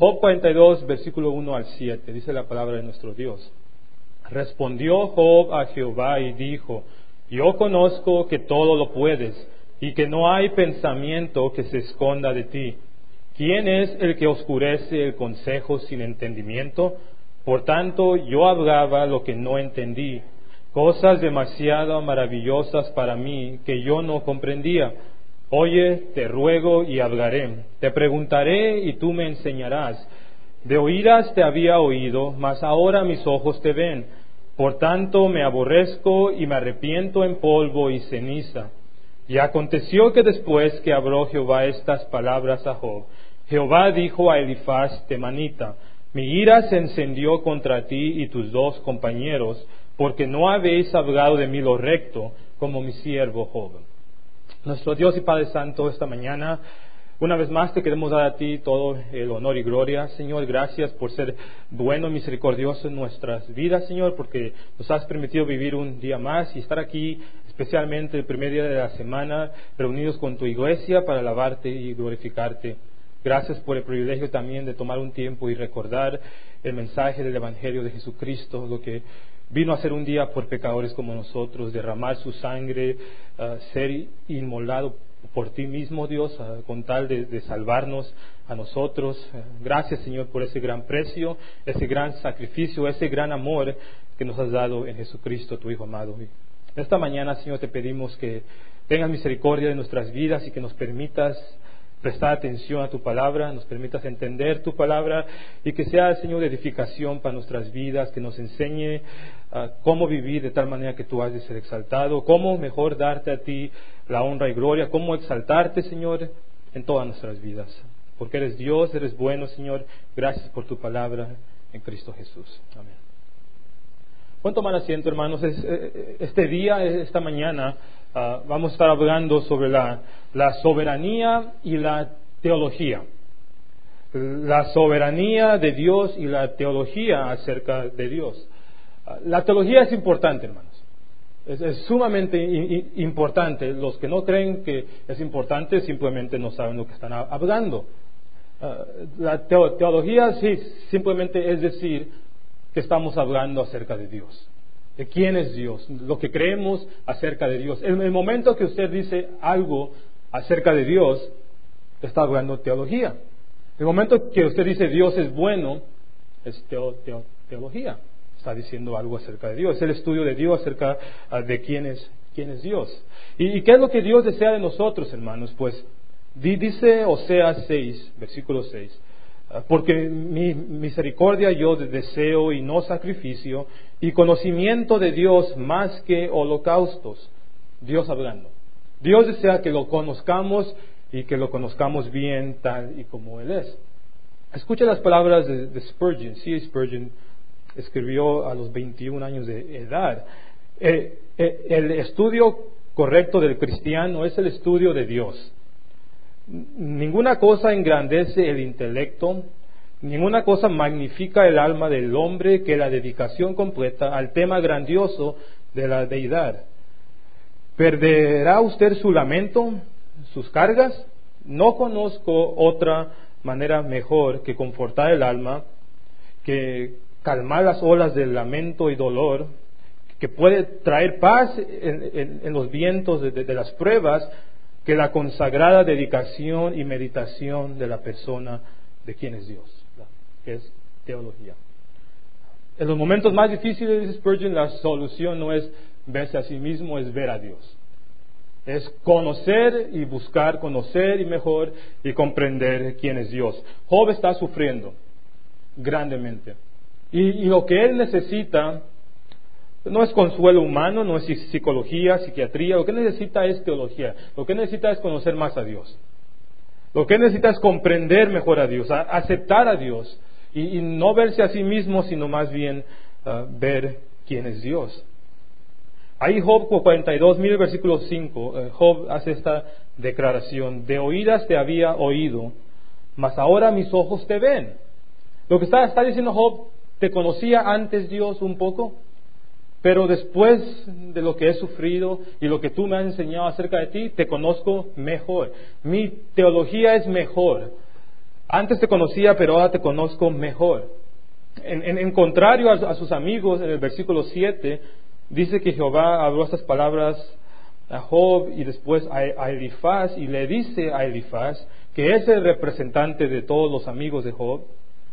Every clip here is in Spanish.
Job 42, versículo 1 al 7, dice la palabra de nuestro Dios. Respondió Job a Jehová y dijo: Yo conozco que todo lo puedes, y que no hay pensamiento que se esconda de ti. ¿Quién es el que oscurece el consejo sin entendimiento? Por tanto, yo hablaba lo que no entendí, cosas demasiado maravillosas para mí que yo no comprendía. Oye, te ruego y hablaré. Te preguntaré y tú me enseñarás. De oídas te había oído, mas ahora mis ojos te ven. Por tanto me aborrezco y me arrepiento en polvo y ceniza. Y aconteció que después que habló Jehová estas palabras a Job, Jehová dijo a Elifaz temanita: Mi ira se encendió contra ti y tus dos compañeros, porque no habéis hablado de mí lo recto, como mi siervo Job. Nuestro Dios y Padre Santo, esta mañana, una vez más te queremos dar a ti todo el honor y gloria. Señor, gracias por ser bueno y misericordioso en nuestras vidas, Señor, porque nos has permitido vivir un día más y estar aquí, especialmente el primer día de la semana, reunidos con tu iglesia para alabarte y glorificarte. Gracias por el privilegio también de tomar un tiempo y recordar el mensaje del Evangelio de Jesucristo, lo que vino a ser un día por pecadores como nosotros, derramar su sangre, ser inmolado por ti mismo, Dios, con tal de salvarnos a nosotros. Gracias, Señor, por ese gran precio, ese gran sacrificio, ese gran amor que nos has dado en Jesucristo, tu Hijo amado. Y esta mañana, Señor, te pedimos que tengas misericordia de nuestras vidas y que nos permitas prestar atención a tu palabra, nos permitas entender tu palabra y que sea, Señor, de edificación para nuestras vidas, que nos enseñe cómo vivir de tal manera que tú has de ser exaltado, cómo mejor darte a ti la honra y gloria, cómo exaltarte, Señor, en todas nuestras vidas. Porque eres Dios, eres bueno, Señor. Gracias por tu palabra en Cristo Jesús. Amén. Pueden tomar asiento, hermanos. Este día, esta mañana, vamos a estar hablando sobre la soberanía y la teología. La soberanía de Dios y la teología acerca de Dios. La teología es importante, hermanos. Es sumamente importante. Los que no creen que es importante simplemente no saben lo que están hablando. La teología sí, simplemente es decir que estamos hablando acerca de Dios. De quién es Dios, lo que creemos acerca de Dios. En el momento que usted dice algo acerca de Dios, está hablando teología. En el momento que usted dice Dios es bueno, es teología. Está diciendo algo acerca de Dios. Es el estudio de Dios acerca de quién es Dios. ¿Y qué es lo que Dios desea de nosotros, hermanos? Pues dice Oseas 6, versículo 6. Porque mi misericordia yo deseo y no sacrificio, y conocimiento de Dios más que holocaustos. Dios hablando. Dios desea que lo conozcamos y que lo conozcamos bien tal y como Él es. Escucha las palabras de Spurgeon. C. Spurgeon escribió a los 21 años de edad. El estudio correcto del cristiano es el estudio de Dios. Ninguna cosa engrandece el intelecto, ninguna cosa magnifica el alma del hombre que la dedicación completa al tema grandioso de la deidad. ¿Perderá usted su lamento, sus cargas? No conozco otra manera mejor que confortar el alma, que calmar las olas del lamento y dolor, que puede traer paz en los vientos de las pruebas, que la consagrada dedicación y meditación de la persona de quién es Dios, que es teología. En los momentos más difíciles, dice Spurgeon, la solución no es verse a sí mismo, es ver a Dios. Es conocer y buscar conocer y mejor y comprender quién es Dios. Job está sufriendo grandemente. Y lo que él necesita no es consuelo humano, no es psicología, psiquiatría. Lo que necesita es teología. Lo que necesita es conocer más a Dios. Lo que necesita es comprender mejor a Dios, aceptar a Dios y no verse a sí mismo, sino más bien ver quién es Dios. Ahí Job 42, mire el versículo 5. Job hace esta declaración: de oídas te había oído, mas ahora mis ojos te ven. Lo que está diciendo Job: te conocía antes, Dios, un poco, pero después de lo que he sufrido y lo que tú me has enseñado acerca de ti, te conozco mejor. Mi teología es mejor. Antes te conocía, pero ahora te conozco mejor. En contrario a sus amigos, en el versículo 7, dice que Jehová habló estas palabras a Job y después a Elifaz, y le dice a Elifaz, que es el representante de todos los amigos de Job,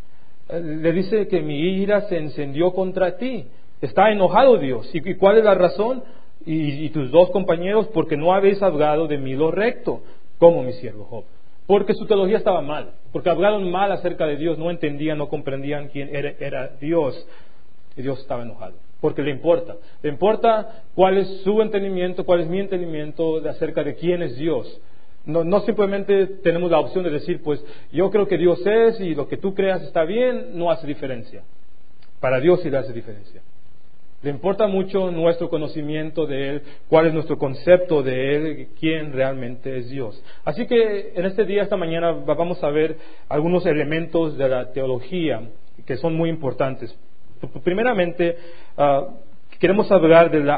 le dice que mi ira se encendió contra ti. Está enojado Dios. ¿Y cuál es la razón? Y tus dos compañeros, porque no habéis hablado de mí lo recto, como mi siervo Job. Porque su teología estaba mal, porque hablaron mal acerca de Dios, no entendían, no comprendían quién era Dios, y Dios estaba enojado, porque le importa cuál es su entendimiento, cuál es mi entendimiento acerca de quién es Dios. No simplemente tenemos la opción de decir, pues yo creo que Dios es y lo que tú creas está bien, no hace diferencia. Para Dios sí le hace diferencia. Le importa mucho nuestro conocimiento de Él, cuál es nuestro concepto de Él, quién realmente es Dios. Así que en este día, esta mañana, vamos a ver algunos elementos de la teología que son muy importantes. Primeramente, queremos hablar de la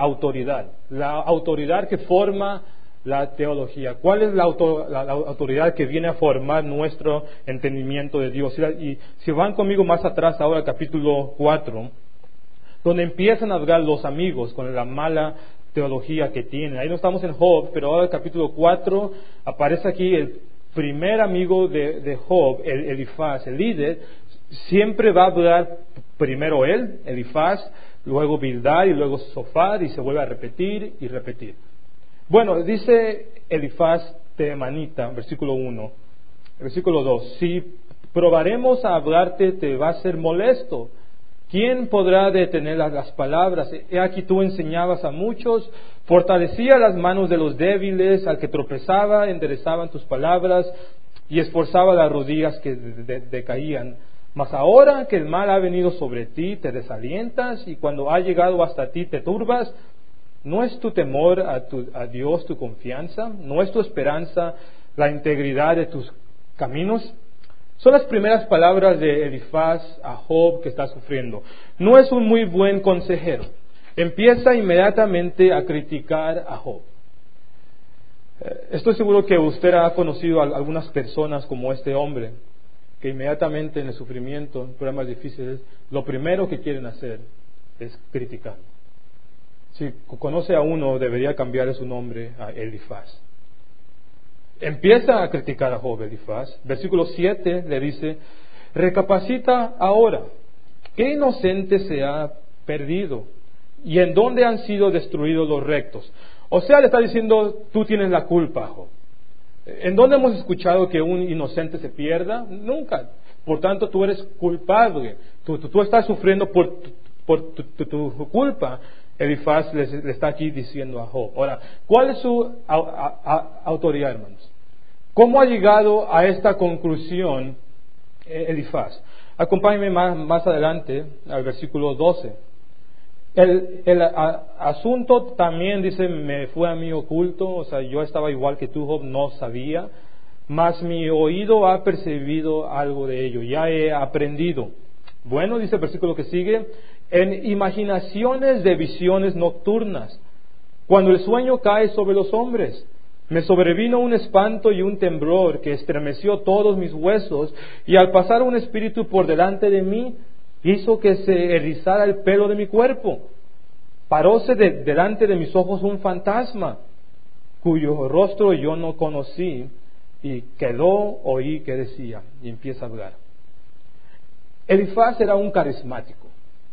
autoridad que forma la teología. ¿Cuál es la autoridad que viene a formar nuestro entendimiento de Dios? Y si van conmigo más atrás, ahora al capítulo 4, donde empiezan a hablar los amigos con la mala teología que tienen. Ahí no estamos en Job, pero ahora el capítulo 4 aparece aquí el primer amigo de Job, Elifaz, el líder. Siempre va a hablar primero él, Elifaz, luego Bildad y luego Zofar, y se vuelve a repetir y repetir. Bueno, dice Elifaz Temanita, versículo 1, versículo 2, si probaremos a hablarte te va a ser molesto. ¿Quién podrá detener las palabras? He aquí tú enseñabas a muchos, fortalecía las manos de los débiles, al que tropezaba enderezaban tus palabras y esforzaba las rodillas que decaían. Mas ahora que el mal ha venido sobre ti, te desalientas y cuando ha llegado hasta ti te turbas. ¿No es tu temor a Dios tu confianza? ¿No es tu esperanza la integridad de tus caminos? Son las primeras palabras de Elifaz a Job que está sufriendo. No es un muy buen consejero. Empieza inmediatamente a criticar a Job. Estoy seguro que usted ha conocido a algunas personas como este hombre, que inmediatamente en el sufrimiento, en problemas difíciles, lo primero que quieren hacer es criticar. Si conoce a uno, debería cambiarle su nombre a Elifaz. Empieza a criticar a Job, Elifaz. Versículo 7 le dice, recapacita ahora, ¿qué inocente se ha perdido? ¿Y en dónde han sido destruidos los rectos? O sea, le está diciendo, tú tienes la culpa, Job. ¿En dónde hemos escuchado que un inocente se pierda? Nunca. Por tanto, tú eres culpable. Tú estás sufriendo por tu culpa. Elifaz le está aquí diciendo a Job. Ahora, ¿cuál es su autoridad, hermanos? ¿Cómo ha llegado a esta conclusión Elifaz? Acompáñenme más adelante al versículo 12. El asunto también dice, me fue a mí oculto, o sea, yo estaba igual que tú, Job, no sabía, mas mi oído ha percibido algo de ello, ya he aprendido. Bueno, dice el versículo que sigue, en imaginaciones de visiones nocturnas, cuando el sueño cae sobre los hombres, me sobrevino un espanto y un temblor que estremeció todos mis huesos, y al pasar un espíritu por delante de mí, hizo que se erizara el pelo de mi cuerpo. Paróse delante de mis ojos un fantasma, cuyo rostro yo no conocí, y oí que decía, y empieza a hablar. Elifaz era un carismático.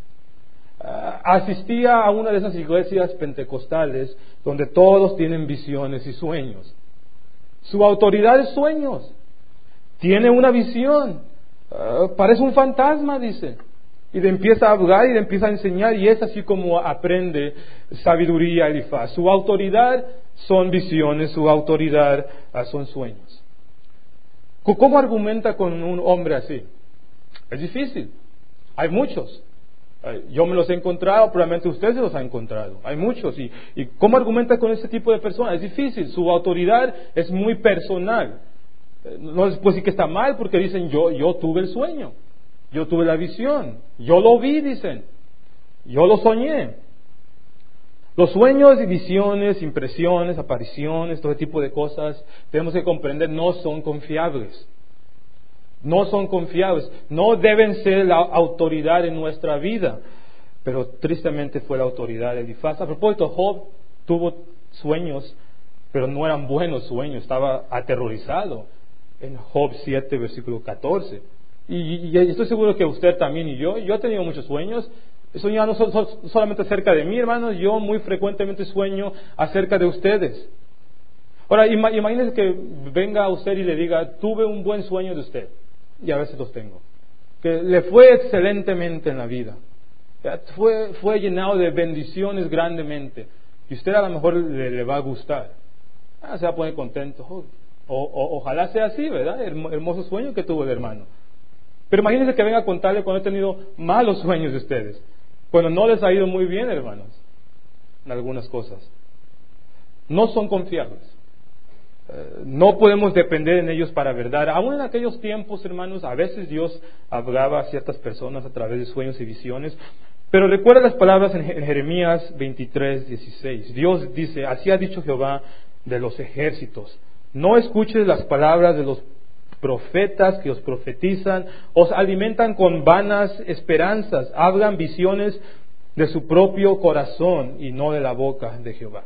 Asistía a una de esas iglesias pentecostales donde todos tienen visiones y sueños. Su autoridad es sueños. Tiene una visión. Parece un fantasma, dice. Y le empieza a hablar y le empieza a enseñar, y es así como aprende sabiduría Elifaz. Su autoridad son visiones, su autoridad son sueños. ¿Cómo argumenta con un hombre así? Es difícil. Hay muchos. Yo me los he encontrado, probablemente usted se los ha encontrado. Hay muchos. ¿Y cómo argumenta con ese tipo de personas? Es difícil. Su autoridad es muy personal. No les puedo decir que está mal porque dicen, yo tuve el sueño. Yo tuve la visión. Yo lo vi, dicen. Yo lo soñé. Los sueños y visiones, impresiones, apariciones, todo tipo de cosas, tenemos que comprender, no son confiables. no son confiables, no deben ser la autoridad en nuestra vida. Pero tristemente fue la autoridad de Elifaz. A propósito, Job tuvo sueños, pero no eran buenos sueños, estaba aterrorizado en Job 7, versículo 14. Y estoy seguro que usted también y yo he tenido muchos sueños. He soñado no solamente acerca de mí, hermanos, yo muy frecuentemente sueño acerca de ustedes. Ahora, imagínese que venga a usted y le diga, tuve un buen sueño de usted, y a veces los tengo, que le fue excelentemente en la vida, fue llenado de bendiciones grandemente, y usted a lo mejor le va a gustar, se va a poner contento, ojalá sea así, ¿verdad? Hermoso sueño que tuvo el hermano. Pero imagínense que venga a contarle cuando he tenido malos sueños de ustedes, cuando no les ha ido muy bien, hermanos, en algunas cosas. No son confiables. No podemos depender en ellos para verdad. Aún en aquellos tiempos, hermanos, a veces Dios hablaba a ciertas personas a través de sueños y visiones. Pero recuerda las palabras en Jeremías 23:16. Dios dice, así ha dicho Jehová de los ejércitos: no escuches las palabras de los profetas que os profetizan, os alimentan con vanas esperanzas, hablan visiones de su propio corazón y no de la boca de Jehová.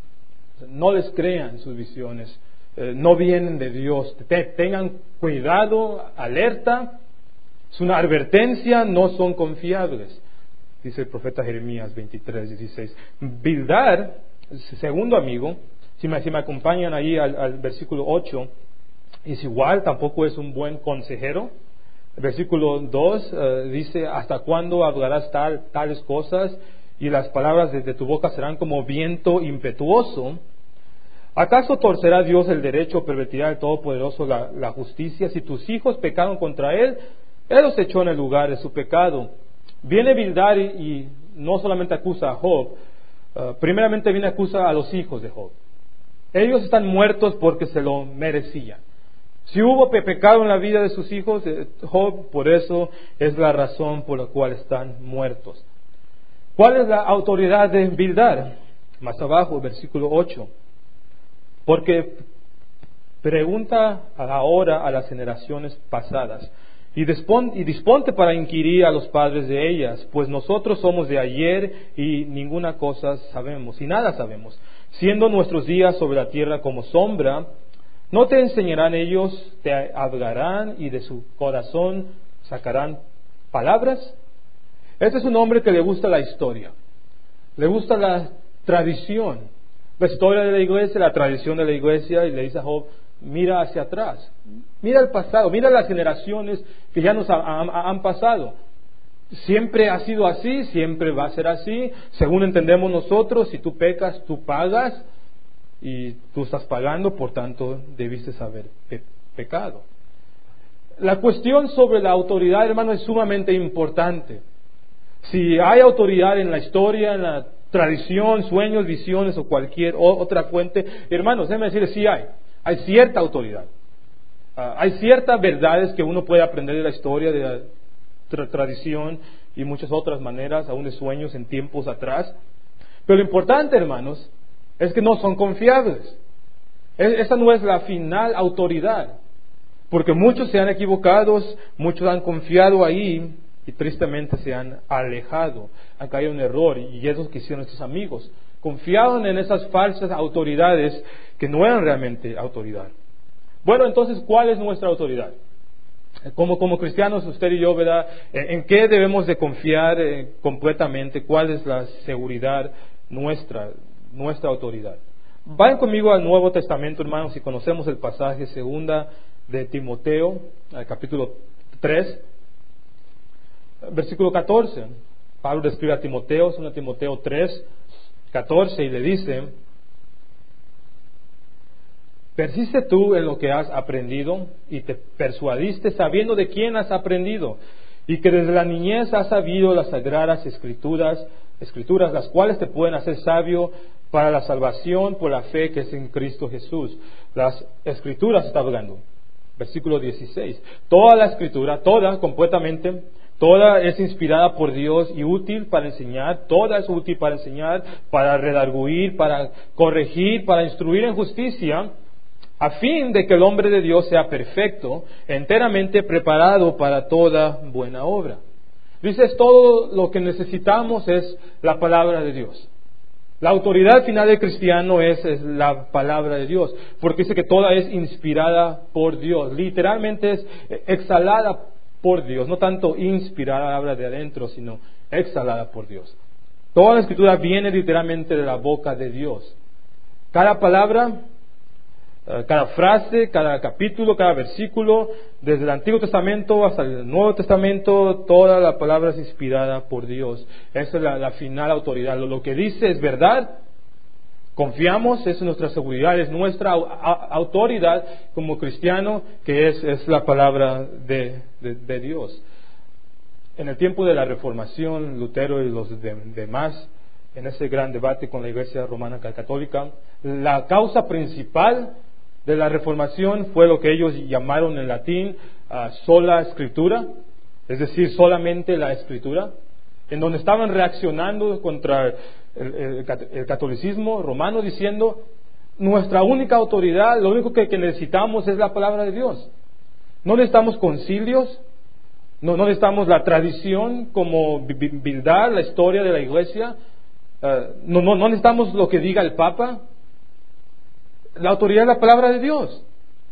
No les crean sus visiones, no vienen de Dios. Tengan cuidado, alerta, es una advertencia, no son confiables, dice el profeta Jeremías 23:16. Bildad, segundo amigo, si me acompañan ahí al versículo 8, es igual, tampoco es un buen consejero. El versículo 2 dice, ¿hasta cuándo hablarás tales cosas? Y las palabras de tu boca serán como viento impetuoso. ¿Acaso torcerá Dios el derecho o pervertirá el Todopoderoso la justicia? Si tus hijos pecaron contra Él, Él los echó en el lugar de su pecado. Viene Bildad y no solamente acusa a Job, primeramente viene a acusar a los hijos de Job. Ellos están muertos porque se lo merecían. Si hubo pecado en la vida de sus hijos, Job, por eso es la razón por la cual están muertos. ¿Cuál es la autoridad de Bildad? Más abajo, versículo 8. Porque pregunta ahora a las generaciones pasadas y disponte para inquirir a los padres de ellas, pues nosotros somos de ayer y ninguna cosa sabemos, y nada sabemos, siendo nuestros días sobre la tierra como sombra. ¿No te enseñarán ellos, te hablarán y de su corazón sacarán palabras? Este es un hombre que le gusta la historia, le gusta la tradición, la historia de la iglesia, la tradición de la iglesia, y le dice a Job, mira hacia atrás, mira el pasado, mira las generaciones que ya nos han pasado. Siempre ha sido así, siempre va a ser así, según entendemos nosotros. Si tú pecas, tú pagas, y tú estás pagando, por tanto debiste haber pecado. La cuestión sobre la autoridad, hermano, es sumamente importante. Si hay autoridad en la historia, en la tradición, sueños, visiones o cualquier otra fuente, hermanos, déjenme decirles, sí hay cierta autoridad. Hay ciertas verdades que uno puede aprender de la historia, de la tradición y muchas otras maneras, aún de sueños en tiempos atrás. Pero lo importante, hermanos, es que no son confiables. Esa no es la final autoridad, porque muchos se han equivocado, muchos han confiado ahí y tristemente se han alejado, han caído en error, y eso que hicieron estos amigos, confiaron en esas falsas autoridades que no eran realmente autoridad. Bueno, entonces, ¿cuál es nuestra autoridad? Como cristianos, usted y yo, ¿verdad? ¿En qué debemos de confiar completamente? ¿Cuál es la seguridad nuestra autoridad? Vayan conmigo al Nuevo Testamento, hermanos, si conocemos el pasaje segunda de Timoteo, al capítulo 3, versículo 14. Pablo le escribe a Timoteo, 2 Timoteo 3, 14, y le dice, persiste tú en lo que has aprendido y te persuadiste sabiendo de quién has aprendido, y que desde la niñez has sabido las sagradas escrituras, las cuales te pueden hacer sabio para la salvación por la fe que es en Cristo Jesús. Las escrituras está hablando. Versículo 16. Toda la escritura, toda completamente, toda es inspirada por Dios y útil para enseñar, toda es útil para enseñar, para redarguir, para corregir, para instruir en justicia, a fin de que el hombre de Dios sea perfecto, enteramente preparado para toda buena obra. Dices, todo lo que necesitamos es la palabra de Dios. La autoridad final del cristiano es la palabra de Dios, porque dice que toda es inspirada por Dios, literalmente es exhalada por Dios, no tanto inspirada, habla de adentro, sino exhalada por Dios. Toda la escritura viene literalmente de la boca de Dios. Cada palabra, cada frase, cada capítulo, cada versículo, desde el Antiguo Testamento hasta el Nuevo Testamento, toda la palabra es inspirada por Dios. Esa es la final autoridad. Lo que dice es verdad, confiamos, es nuestra seguridad, es nuestra autoridad como cristiano, que es la palabra de Dios. En el tiempo de la Reformación, Lutero y los demás, en ese gran debate con la Iglesia Romana Católica, la causa principal de la Reformación fue lo que ellos llamaron en latín sola escritura, es decir, solamente la escritura, en donde estaban reaccionando contra el catolicismo romano, diciendo, nuestra única autoridad, lo único que necesitamos es la palabra de Dios. No necesitamos concilios, no necesitamos la tradición como Bildad, la historia de la Iglesia, no necesitamos lo que diga el Papa. La autoridad es la palabra de Dios.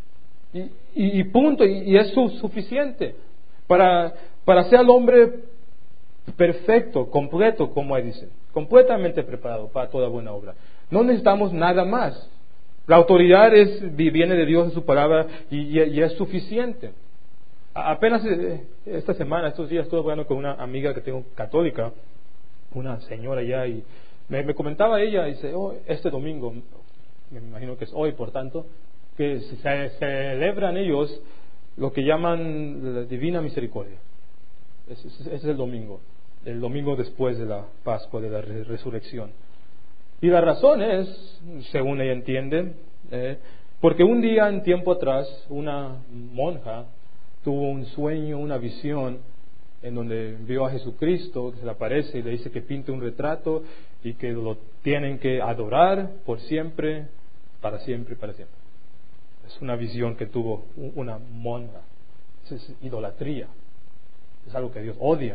Y punto. Y es suficiente para ser el hombre perfecto, completo, como ahí dice. Completamente preparado para toda buena obra. No necesitamos nada más. La autoridad viene de Dios en su palabra y es suficiente. Apenas esta semana, estos días, estuve hablando con una amiga que tengo católica, una señora ya, y me comentaba ella, dice, este domingo, me imagino que es hoy, por tanto, que se celebran ellos lo que llaman la Divina Misericordia. Ese es el domingo después de la Pascua, de la resurrección. Y la razón es, según ella entiende, porque un día, en tiempo atrás, una monja tuvo un sueño, una visión, en donde vio a Jesucristo, que se le aparece y le dice que pinte un retrato y que lo tienen que adorar por siempre, para siempre, para siempre. Es una visión que tuvo una monja. Es idolatría. Es algo que Dios odia.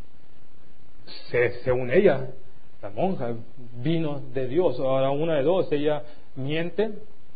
Según ella, la monja vino de Dios. Ahora, una de dos, ella miente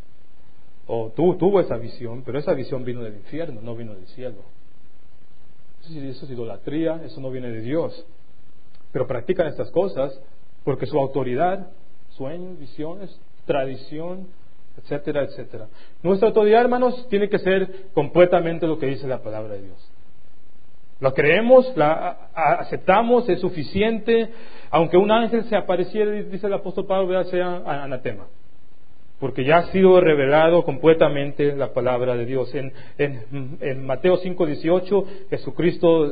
o tuvo esa visión, pero esa visión vino del infierno, no vino del cielo. Eso es idolatría, eso no viene de Dios. Pero practican estas cosas porque su autoridad, sueños, visiones, tradición, etcétera, etcétera. Nuestra autoridad, hermanos, tiene que ser completamente lo que dice la palabra de Dios. Lo creemos, la aceptamos, es suficiente. Aunque un ángel se apareciera, dice el apóstol Pablo, sea anatema. Porque ya ha sido revelado completamente la palabra de Dios. En Mateo 5:18, Jesucristo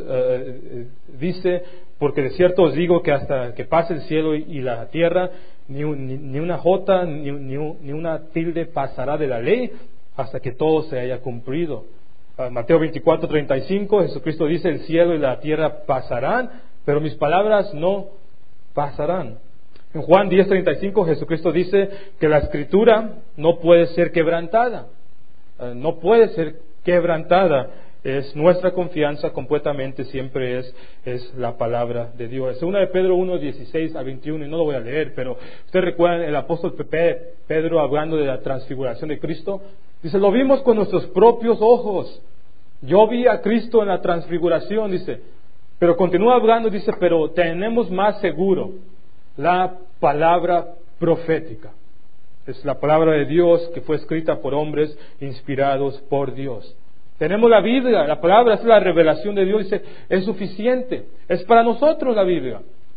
dice, porque de cierto os digo que hasta que pase el cielo y la tierra, ni una jota, ni una tilde pasará de la ley, hasta que todo se haya cumplido. Mateo 24:35, Jesucristo dice, el cielo y la tierra pasarán, pero mis palabras no pasarán. En Juan 10:35 Jesucristo dice que la escritura no puede ser quebrantada. No puede ser quebrantada. Es nuestra confianza completamente, siempre es la palabra de Dios. Segunda de Pedro 1:16-21, y no lo voy a leer, pero ustedes recuerdan el apóstol Pedro hablando de la transfiguración de Cristo. Dice, lo vimos con nuestros propios ojos. Yo vi a Cristo en la transfiguración, dice. Pero continúa hablando, dice, pero tenemos más seguro la palabra profética. Es la palabra de Dios que fue escrita por hombres inspirados por Dios. Tenemos la Biblia, la palabra es la revelación de Dios, dice, es suficiente, es para nosotros la Biblia.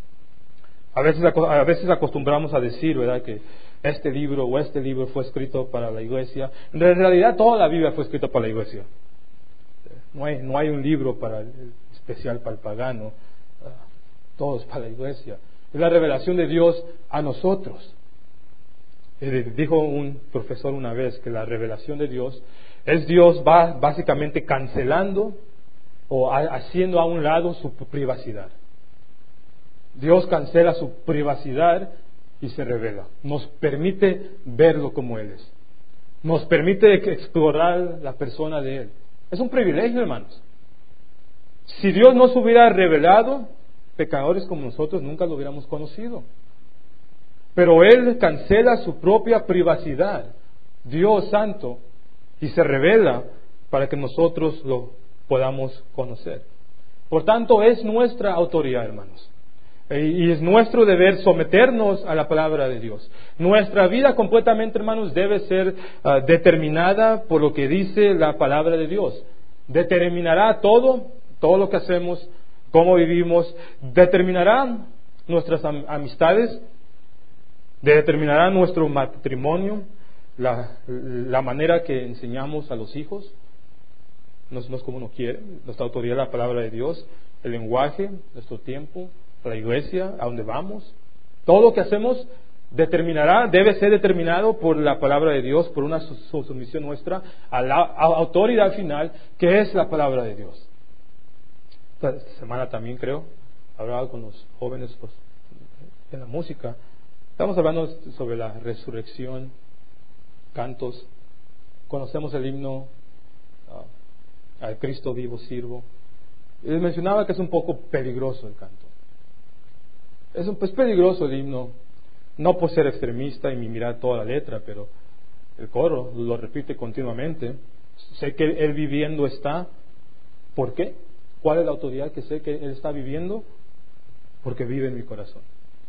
A veces acostumbramos a decir, ¿verdad?, que este libro fue escrito para la iglesia. En realidad toda la Biblia fue escrita para la iglesia. No hay un libro especial para el pagano, todo es para la iglesia. Es la revelación de Dios a nosotros. Dijo un profesor una vez que la revelación de Dios es Dios básicamente cancelando o haciendo a un lado su privacidad. Dios cancela su privacidad y se revela. Nos permite verlo como Él es. nos permite explorar la persona de Él. Es un privilegio, hermanos. Si Dios no se hubiera revelado, pecadores como nosotros nunca lo hubiéramos conocido. Pero Él cancela su propia privacidad, Dios Santo, y se revela para que nosotros lo podamos conocer. Por tanto, es nuestra autoridad, hermanos. Y es nuestro deber someternos a la palabra de Dios. Nuestra vida completamente, hermanos, debe ser determinada por lo que dice la palabra de Dios. Determinará todo lo que hacemos, cómo vivimos, determinará nuestras amistades, determinará nuestro matrimonio, la manera que enseñamos a los hijos. No es como uno quiere. Nuestra autoridad es la palabra de Dios, el lenguaje, nuestro tiempo, la iglesia, a donde vamos. Todo lo que hacemos debe ser determinado por la palabra de Dios, por una sumisión nuestra a la autoridad final, que es la palabra de Dios. Esta semana también, creo, hablaba con los jóvenes en la música. Estamos hablando sobre la resurrección, cantos. Conocemos el himno al Cristo vivo sirvo. Les mencionaba que es un poco peligroso el canto. Es peligroso el himno, no por ser extremista y mirar toda la letra, pero el coro lo repite continuamente. Sé que Él viviendo está. ¿Por qué? ¿Cuál es la autoridad que sé que Él está viviendo? Porque vive en mi corazón.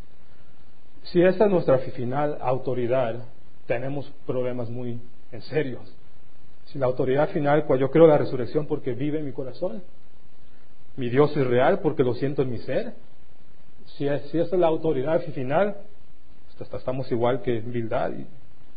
Si esa es nuestra final autoridad, tenemos problemas muy en serios. Si la autoridad final, pues yo creo la resurrección porque vive en mi corazón. Mi Dios es real porque lo siento en mi ser. Si esa es la autoridad final, estamos igual que Bildad y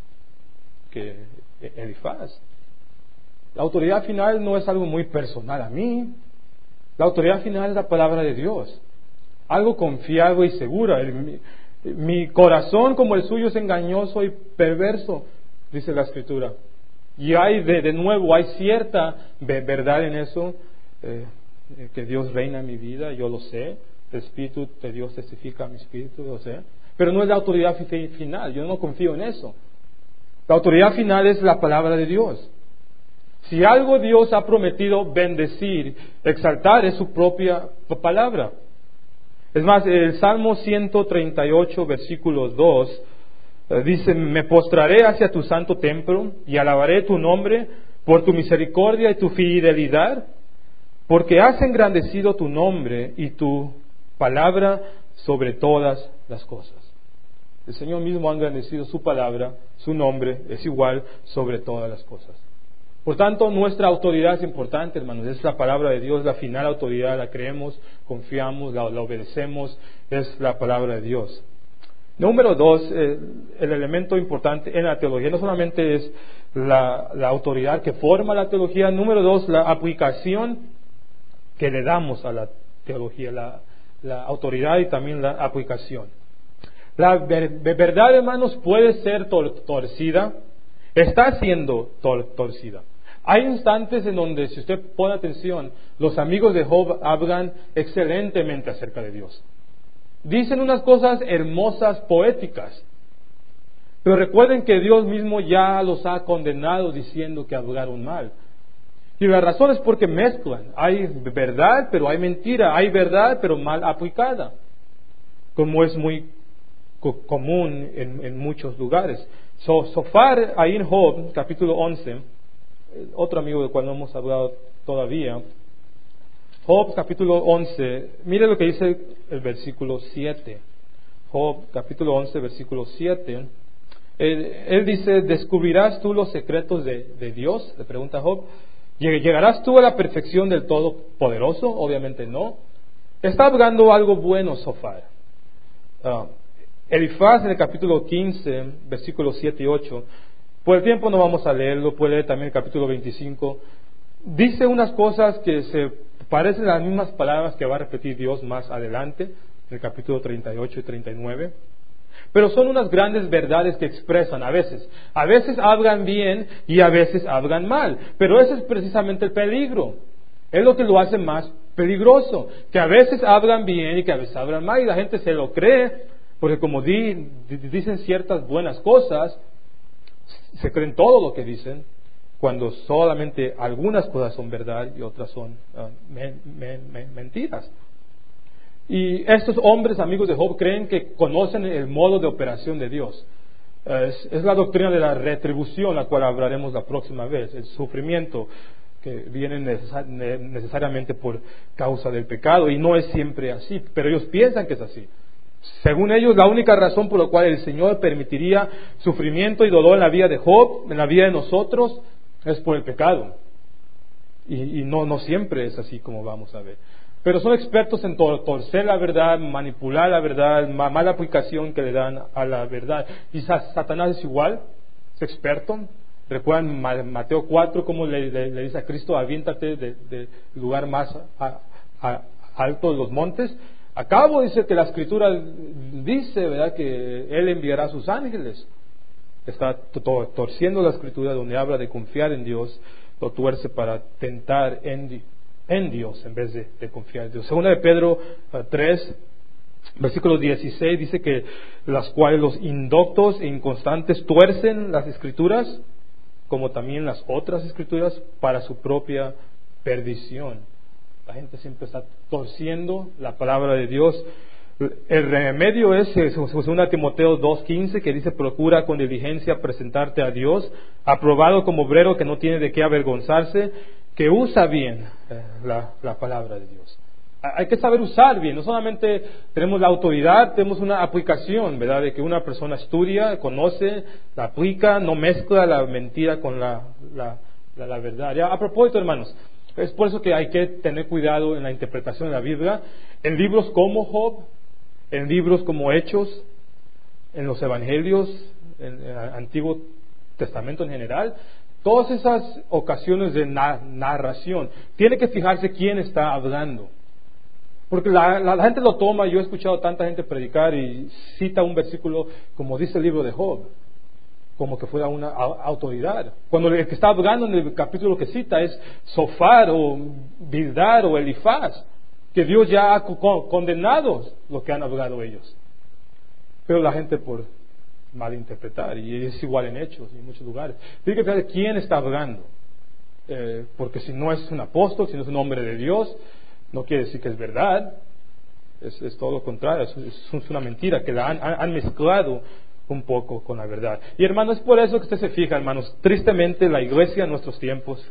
que Elifaz. La autoridad final no es algo muy personal a mí. La autoridad final es la palabra de Dios. Algo confiado y seguro. Mi corazón como el suyo es engañoso y perverso, dice la Escritura. Y hay de nuevo, hay cierta verdad en eso, que Dios reina en mi vida, yo lo sé. El Espíritu de Dios testifica a mi espíritu, lo sé. Pero no es la autoridad final, yo no confío en eso. La autoridad final es la palabra de Dios. Si algo Dios ha prometido bendecir, exaltar, es su propia palabra. Es más, el Salmo 138, versículo 2, dice: me postraré hacia tu santo templo y alabaré tu nombre por tu misericordia y tu fidelidad, porque has engrandecido tu nombre y tu palabra sobre todas las cosas. El Señor mismo ha engrandecido su palabra, su nombre es igual sobre todas las cosas. Por tanto, nuestra autoridad es importante, hermanos. Es la palabra de Dios, la final autoridad, la creemos, confiamos, la obedecemos, es la palabra de Dios. Número 2, el elemento importante en la teología no solamente es la autoridad que forma la teología. Número 2, la aplicación que le damos a la teología, la autoridad y también la aplicación. La verdad, hermanos, puede ser torcida, está siendo torcida. Hay instantes en donde, si usted pone atención, los amigos de Job hablan excelentemente acerca de Dios. Dicen unas cosas hermosas, poéticas. Pero recuerden que Dios mismo ya los ha condenado diciendo que hablaron mal. Y la razón es porque mezclan. Hay verdad, pero hay mentira. Hay verdad, pero mal aplicada. Como es muy común en muchos lugares. Sofar, ahí en Job, capítulo 11, otro amigo del cual no hemos hablado todavía. Job, capítulo 11, mire lo que dice el versículo 7. Job, capítulo 11, versículo 7. Él dice: ¿descubrirás tú los secretos de Dios? Le pregunta Job. ¿Llegarás tú a la perfección del Todopoderoso? Obviamente no. Está hablando algo bueno Sofar. Elifaz, en el capítulo 15, versículos 7 y 8, por el tiempo no vamos a leerlo, puede leer también el capítulo 25, dice unas cosas que se parecen a las mismas palabras que va a repetir Dios más adelante, en el capítulo 38 y 39, pero son unas grandes verdades que expresan a veces hablan bien y a veces hablan mal, pero ese es precisamente el peligro, es lo que lo hace más peligroso, que a veces hablan bien y que a veces hablan mal y la gente se lo cree, porque como dicen ciertas buenas cosas, se creen todo lo que dicen, cuando solamente algunas cosas son verdad y otras son mentiras. Y estos hombres, amigos de Job, creen que conocen el modo de operación de Dios. Es la doctrina de la retribución, la cual hablaremos la próxima vez, el sufrimiento que viene necesariamente por causa del pecado, y no es siempre así, pero ellos piensan que es así. Según ellos, la única razón por la cual el Señor permitiría sufrimiento y dolor en la vida de Job, en la vida de nosotros, es por el pecado. Y no siempre es así, como vamos a ver. Pero son expertos en torcer la verdad, manipular la verdad, mala aplicación que le dan a la verdad. Y Satanás es igual, es experto. Recuerdan Mateo 4, como le dice a Cristo: aviéntate del lugar más alto de los montes. Acabo dice que la Escritura dice, ¿verdad?, que Él enviará a sus ángeles. Está torciendo la Escritura, donde habla de confiar en Dios, lo tuerce para tentar en Dios en vez de confiar en Dios. Segunda de Pedro 3, versículo 16, dice que las cuales los indoctos e inconstantes tuercen las Escrituras, como también las otras Escrituras, para su propia perdición. La gente siempre está torciendo la palabra de Dios. El remedio es 2 Timoteo 2:15, que dice: procura con diligencia presentarte a Dios, aprobado como obrero que no tiene de qué avergonzarse, que usa bien la palabra de Dios. Hay que saber usar bien, no solamente tenemos la autoridad, tenemos una aplicación, ¿verdad?, de que una persona estudia, conoce, la aplica, no mezcla la mentira con la verdad. Ya, a propósito, hermanos, es por eso que hay que tener cuidado en la interpretación de la Biblia, en libros como Job, en libros como Hechos, en los Evangelios, en el Antiguo Testamento en general. Todas esas ocasiones de narración, tiene que fijarse quién está hablando. Porque la gente lo toma. Yo he escuchado tanta gente predicar y cita un versículo, como dice el libro de Job, como que fuera una autoridad. Cuando el que está hablando en el capítulo que cita es Sofar o Bildad o Elifaz, que Dios ya ha condenado lo que han hablado ellos. Pero la gente, por malinterpretar, y es igual en Hechos y en muchos lugares, tiene que saber quién está hablando. Porque si no es un apóstol, si no es un hombre de Dios, no quiere decir que es verdad. Es todo lo contrario, es una mentira que la han mezclado un poco con la verdad. Y hermanos, es por eso que usted se fija, hermanos, tristemente la iglesia en nuestros tiempos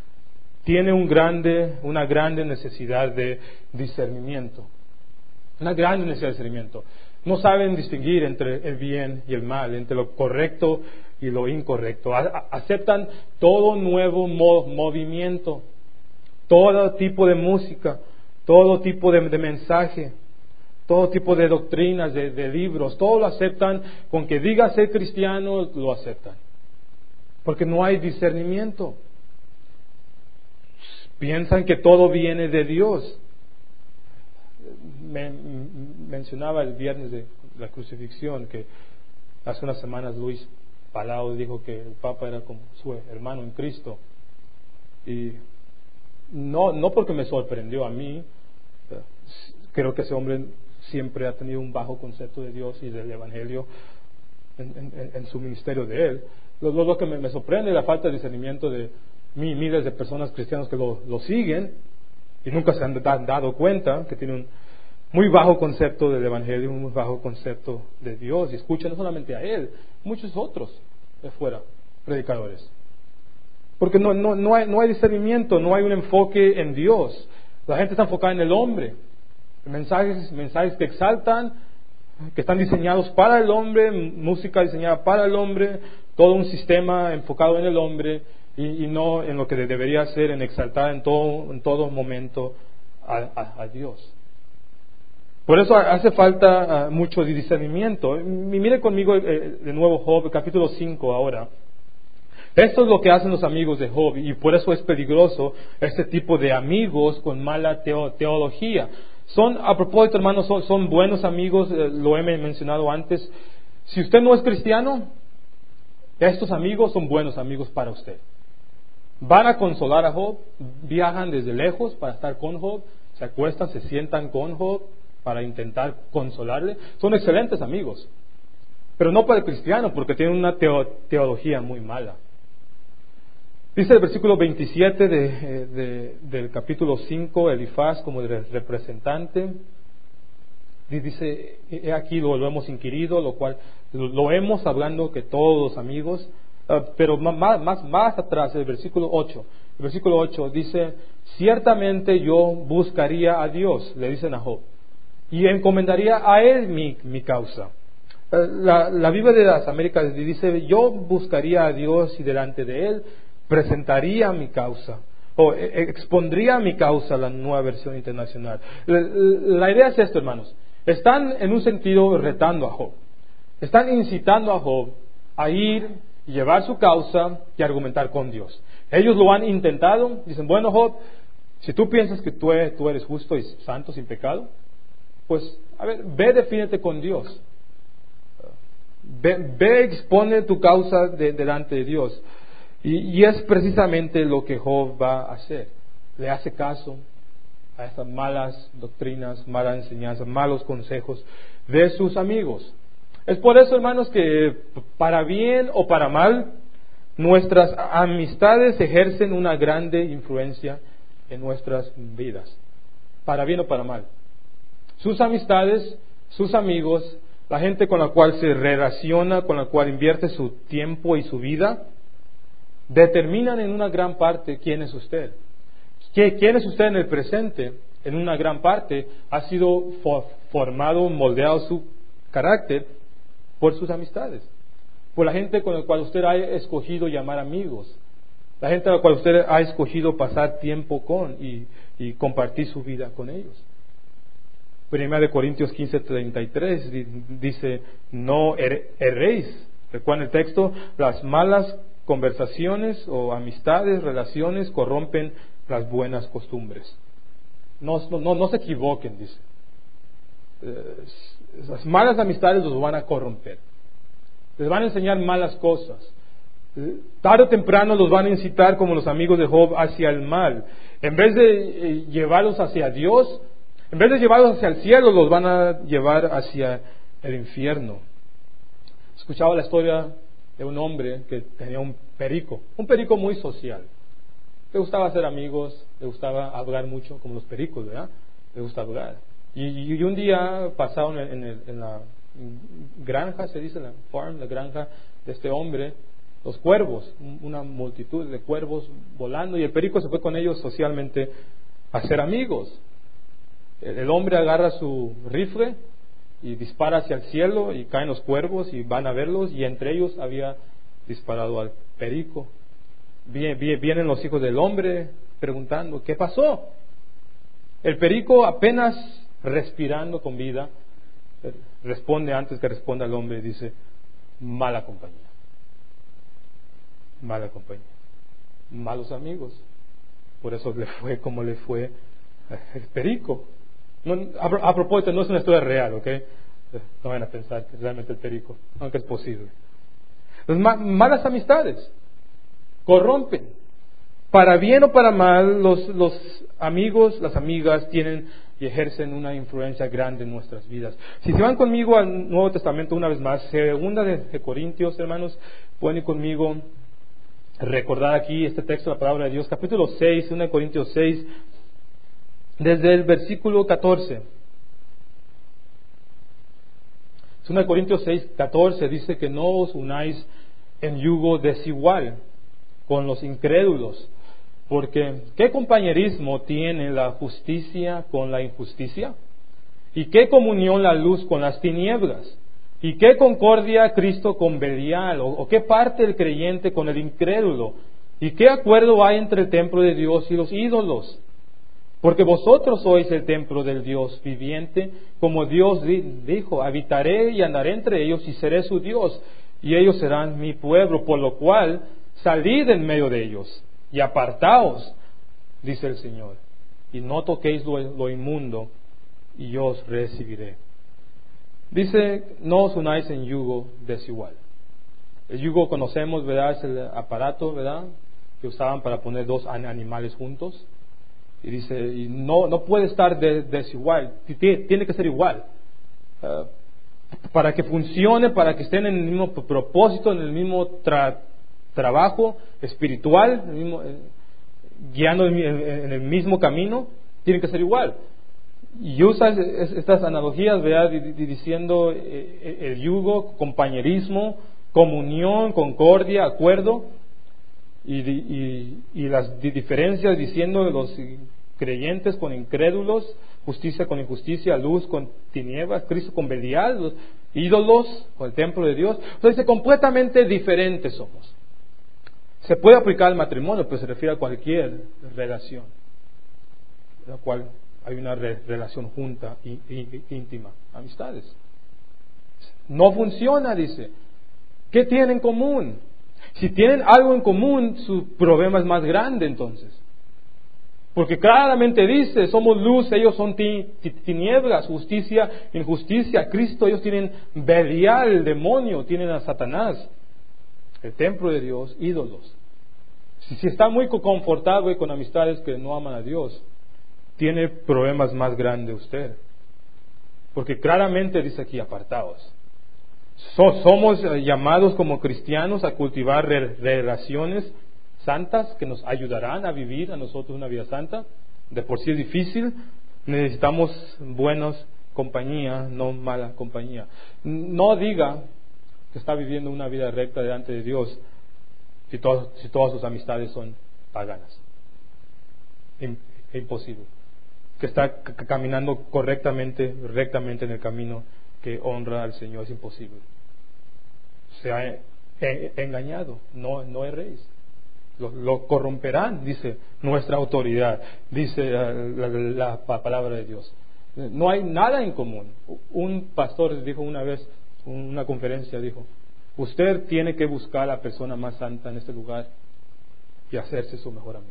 tiene una grande necesidad de discernimiento. Una gran necesidad de discernimiento. No saben distinguir entre el bien y el mal, entre lo correcto y lo incorrecto. Aceptan todo nuevo movimiento, todo tipo de música, todo tipo de mensaje, todo tipo de doctrinas, de libros, todo lo aceptan. Con que diga ser cristiano, lo aceptan. Porque no hay discernimiento. Piensan que todo viene de Dios. Mencionaba el viernes de la crucifixión que hace unas semanas Luis Palau dijo que el Papa era como su hermano en Cristo. Y no porque me sorprendió a mí, creo que ese hombre siempre ha tenido un bajo concepto de Dios y del Evangelio en su ministerio de él. Lo que me sorprende es la falta de discernimiento de miles de personas cristianas que lo siguen y nunca se han dado cuenta que tienen un muy bajo concepto del Evangelio, un muy bajo concepto de Dios, y escuchan no solamente a él, muchos otros de fuera, predicadores. Porque no hay discernimiento, no hay un enfoque en Dios. La gente está enfocada en el hombre. Mensajes que exaltan, que están diseñados para el hombre, música diseñada para el hombre, todo un sistema enfocado en el hombre y no en lo que debería ser, en exaltar en todo momento a Dios. Por eso hace falta mucho discernimiento. Mire conmigo de nuevo Job, capítulo 5 ahora. Esto es lo que hacen los amigos de Job, y por eso es peligroso este tipo de amigos con mala teología. A propósito, hermanos, son buenos amigos, lo he mencionado antes. Si usted no es cristiano, estos amigos son buenos amigos para usted. Van a consolar a Job, viajan desde lejos para estar con Job, se acuestan, se sientan con Job para intentar consolarle. Son excelentes amigos. pero no para el cristiano, porque tiene una teología muy mala. Dice el versículo 27 del capítulo 5, Elifaz como el representante, dice, he aquí lo hemos inquirido, lo cual lo hemos hablando que todos los amigos, pero más atrás, el versículo 8. El versículo 8 dice, ciertamente yo buscaría a Dios, le dicen a Job, y encomendaría a él mi causa. La Biblia de las Américas dice, yo buscaría a Dios y delante de él presentaría mi causa, o expondría mi causa, la Nueva Versión Internacional. La idea es esto, hermanos. Están en un sentido retando a Job. Están incitando a Job a ir y llevar su causa y argumentar con Dios. Ellos lo han intentado. Dicen, bueno, Job, si tú piensas que tú eres justo y santo, sin pecado, pues, a ver, ve, defínete con Dios. Ve, expone tu causa delante de Dios. Y es precisamente lo que Job va a hacer. Le hace caso a estas malas doctrinas, malas enseñanzas, malos consejos de sus amigos. Es por eso, hermanos, que para bien o para mal, nuestras amistades ejercen una grande influencia en nuestras vidas. Para bien o para mal. Sus amistades, sus amigos, la gente con la cual se relaciona, con la cual invierte su tiempo y su vida, determinan en una gran parte quién es usted. ¿Quién es usted en el presente? En una gran parte ha sido formado, moldeado su carácter por sus amistades, por la gente con la cual usted ha escogido llamar amigos, la gente a la cual usted ha escogido pasar tiempo con y compartir su vida con ellos. 1 Corintios 15:33 dice, no erréis. Recuerden el texto, las malas conversaciones o amistades, relaciones corrompen las buenas costumbres. No se equivoquen, dice. Las malas amistades los van a corromper. Les van a enseñar malas cosas. Tarde o temprano los van a incitar, como los amigos de Job, hacia el mal. En vez de llevarlos hacia Dios, en vez de llevarlos hacia el cielo, los van a llevar hacia el infierno. Escuchaba la historia de un hombre que tenía un perico muy social. Le gustaba hacer amigos, le gustaba hablar mucho, como los pericos, ¿verdad? Le gusta hablar. Y un día pasaron en la granja, se dice, la farm, la granja de este hombre, los cuervos, una multitud de cuervos volando, y el perico se fue con ellos socialmente a ser amigos. El hombre agarra su rifle y dispara hacia el cielo y caen los cuervos y van a verlos, y entre ellos había disparado al perico. Vienen los hijos del hombre preguntando, ¿qué pasó? El perico, apenas respirando con vida, responde antes que responda el hombre, dice, mala compañía. Mala compañía. Malos amigos. Por eso le fue como le fue el perico. A propósito, no es una historia real, ¿ok? No van a pensar que es realmente el perico, aunque es posible. Malas amistades corrompen. Para bien o para mal, los amigos, las amigas tienen y ejercen una influencia grande en nuestras vidas. Si se van conmigo al Nuevo Testamento una vez más, segunda de Corintios, hermanos, pueden ir conmigo, recordar aquí este texto de la palabra de Dios, capítulo 6, 2 Corintios 6, desde el versículo 14. 2 Corintios 6, 14 dice que no os unáis en yugo desigual con los incrédulos, porque ¿qué compañerismo tiene la justicia con la injusticia? ¿Y qué comunión la luz con las tinieblas? ¿Y qué concordia Cristo con Belial? ¿O qué parte el creyente con el incrédulo? ¿Y qué acuerdo hay entre el templo de Dios y los ídolos? Porque vosotros sois el templo del Dios viviente, como Dios dijo, habitaré y andaré entre ellos y seré su Dios, y ellos serán mi pueblo, por lo cual salid en medio de ellos y apartaos, dice el Señor, y no toquéis lo inmundo, y yo os recibiré. Dice, no os unáis en yugo desigual. El yugo conocemos, ¿verdad? Es el aparato, ¿verdad?, que usaban para poner dos animales juntos. Y dice, y no puede estar desigual, tiene que ser igual. para que funcione, para que estén en el mismo propósito, en el mismo trabajo espiritual, guiando en el mismo camino, tienen que ser igual. Y usa estas analogías, ¿verdad? Diciendo el yugo, compañerismo, comunión, concordia, acuerdo, y las diferencias, diciendo de los creyentes con incrédulos, justicia con injusticia, luz con tinieblas, Cristo con Belial, los ídolos con el templo de Dios. Entonces, completamente diferentes somos. Se puede aplicar al matrimonio, pero se refiere a cualquier relación, en la cual hay una relación junta y íntima, amistades. No funciona, dice. ¿Qué tienen en común? Si tienen algo en común, su problema es más grande entonces. Porque claramente dice, somos luz, ellos son tinieblas, justicia, injusticia. Cristo, ellos tienen Belial, el demonio, tienen a Satanás, el templo de Dios, ídolos. Si está muy confortable con amistades que no aman a Dios, tiene problemas más grandes usted. Porque claramente dice aquí, apartados. Somos llamados como cristianos a cultivar relaciones santas que nos ayudarán a vivir a nosotros una vida santa. De por sí es difícil, necesitamos buenas compañía, no mala compañía. No diga que está viviendo una vida recta delante de Dios si todas sus amistades son paganas. Imposible. Que está caminando rectamente en el camino que honra al Señor, es imposible. Se ha engañado, no erréis. Lo corromperán, dice nuestra autoridad, dice la palabra de Dios. No hay nada en común. Un pastor dijo una vez, en una conferencia, dijo, usted tiene que buscar a la persona más santa en este lugar y hacerse su mejor amigo.